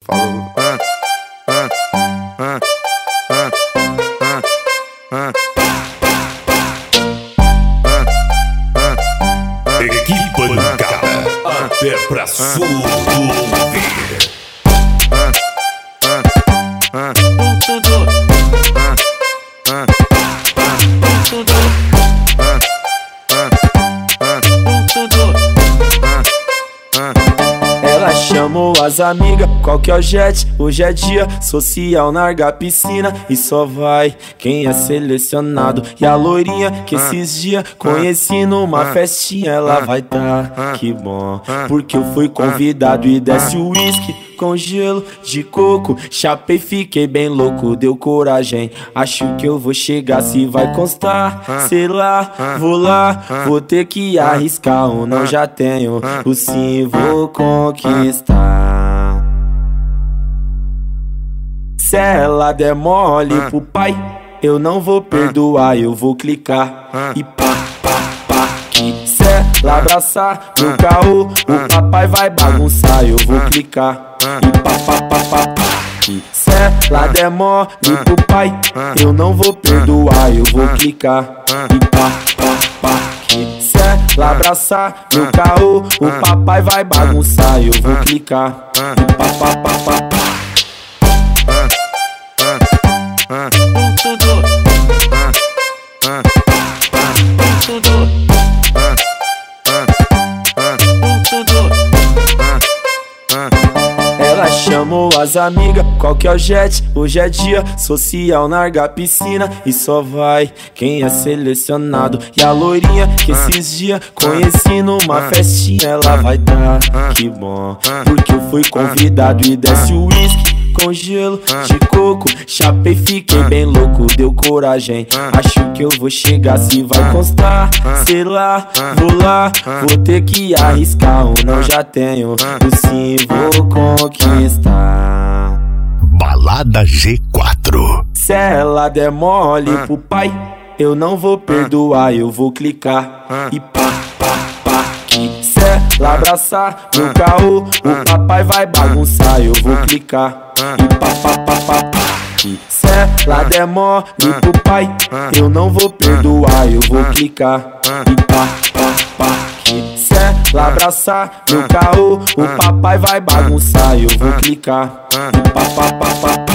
Falou. Equipe Pancada, até pra surdo ouvir. Ela chamou as amigas, qual que é o jet? Hoje é dia social, larga piscina e só vai quem é selecionado. E a loirinha que esses dias conheci numa festinha, ela vai tá, que bom, porque eu fui convidado. E desce o uísque com gelo de coco, chapei, fiquei bem louco, deu coragem. Acho que eu vou chegar, se vai constar, sei lá, vou lá, vou ter que arriscar ou não, já tenho o sim, vou conquistar. Se ela der mole pro pai, eu não vou perdoar, eu vou clicar e pá, pá, pá, que se ela abraçar no carro, o papai vai bagunçar, eu vou clicar e pá, pá, pá, pá, pá. E se ela der mole pro pai, eu não vou perdoar, eu vou clicar e pá, pá, pá. Que se ela abraçar no carro, o papai vai bagunçar, eu vou clicar e pá, pá, pá, pá, pá. Ela chamou as amigas, qual que é o jet? Hoje é dia social, larga piscina e só vai quem é selecionado. E a loirinha que esses dias conheci numa festinha, ela vai tá, que bom, porque eu fui convidado. E desce o uísque com gelo de coco, chapei, fiquei bem louco, deu coragem. Acho que eu vou chegar, se vai constar, sei lá, vou ter que arriscar ou não, já tenho o sim, vou conquistar. Balada G4. Se ela der mole pro pai, eu não vou perdoar, eu vou clicar e pá, pá, pá. Que se ela abraçar no carro, o papai vai bagunçar, eu vou clicar e pá, pá, pá, pá, pá. Que se ela der mole pro pai, eu não vou perdoar, eu vou clicar e pá, pá, pá. Que se ela abraçar no carro, o papai vai bagunçar, eu vou clicar e pá, pá, pá, pá.